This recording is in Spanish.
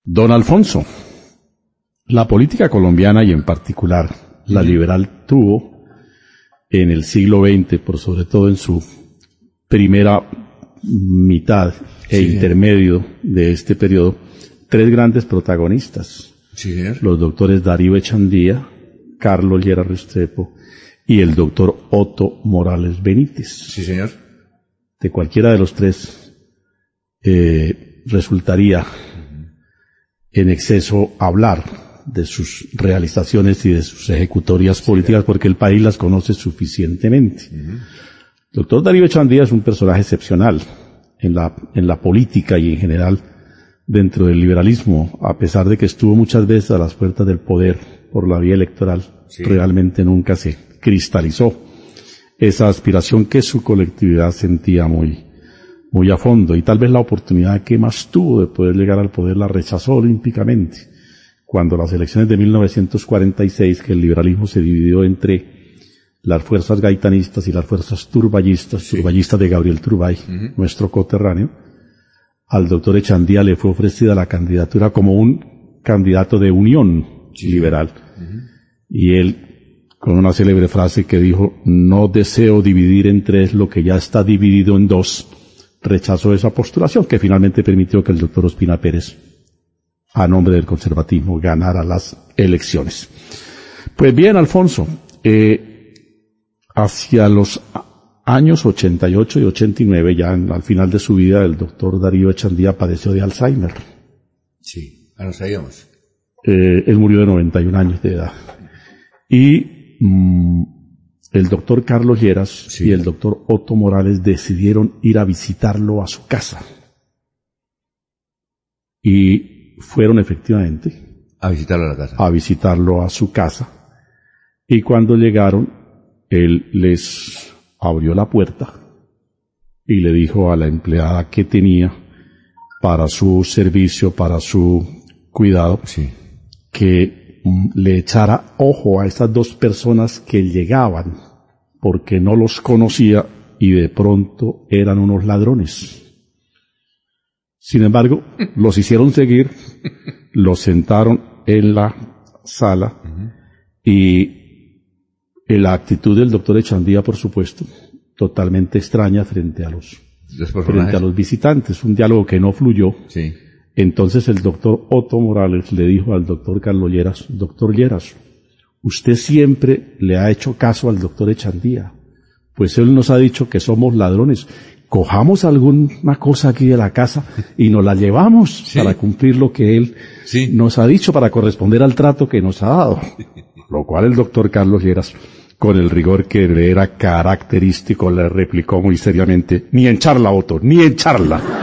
Don Alfonso, la política colombiana y en particular la liberal tuvo en el siglo XX, por sobre todo en su primera mitad intermedio de este periodo, tres grandes protagonistas. Sí, señor. Los doctores Darío Echandía, Carlos Lleras Restrepo y el doctor Otto Morales Benítez. Sí, señor. De cualquiera de los tres resultaría en exceso hablar de sus realizaciones y de sus ejecutorias políticas porque el país las conoce suficientemente. El doctor Darío Echandía es un personaje excepcional en la política y en general dentro del liberalismo, a pesar de que estuvo muchas veces a las puertas del poder por la vía electoral, realmente nunca se cristalizó esa aspiración que su colectividad sentía muy a fondo, y tal vez la oportunidad que más tuvo de poder llegar al poder la rechazó olímpicamente cuando las elecciones de 1946, que el liberalismo se dividió entre las fuerzas gaitanistas y las fuerzas turbayistas de Gabriel Turbay, nuestro coterráneo. Al doctor Echandía le fue ofrecida la candidatura como un candidato de unión liberal. Y él, con una célebre frase que dijo, no deseo dividir en tres lo que ya está dividido en dos, rechazó esa postulación que finalmente permitió que el doctor Ospina Pérez, a nombre del conservatismo, ganara las elecciones. Pues bien, Alfonso, hacia los años 88 y 89, ya al final de su vida, el doctor Darío Echandía padeció de Alzheimer. Sí, lo sabíamos. Él murió de 91 años de edad. Y el doctor Carlos Lleras y el doctor Otto Morales decidieron ir a visitarlo a su casa. Y fueron efectivamente a visitarlo a la casa. A visitarlo a su casa. Y cuando llegaron, él les abrió la puerta y le dijo a la empleada que tenía para su servicio, para su cuidado, que le echara ojo a estas dos personas que llegaban, porque no los conocía y de pronto eran unos ladrones. Sin embargo, los hicieron seguir, los sentaron en la sala y la actitud del doctor Echandía, por supuesto, totalmente extraña frente a los visitantes, un diálogo que no fluyó. Sí. Entonces el doctor Otto Morales le dijo al doctor Carlos Lleras, doctor Lleras, usted siempre le ha hecho caso al doctor Echandía, pues él nos ha dicho que somos ladrones. Cojamos alguna cosa aquí de la casa y nos la llevamos para cumplir lo que él nos ha dicho, para corresponder al trato que nos ha dado. Lo cual el doctor Carlos Lleras, con el rigor que le era característico, le replicó muy seriamente, ni en charla, Otto, ni en charla.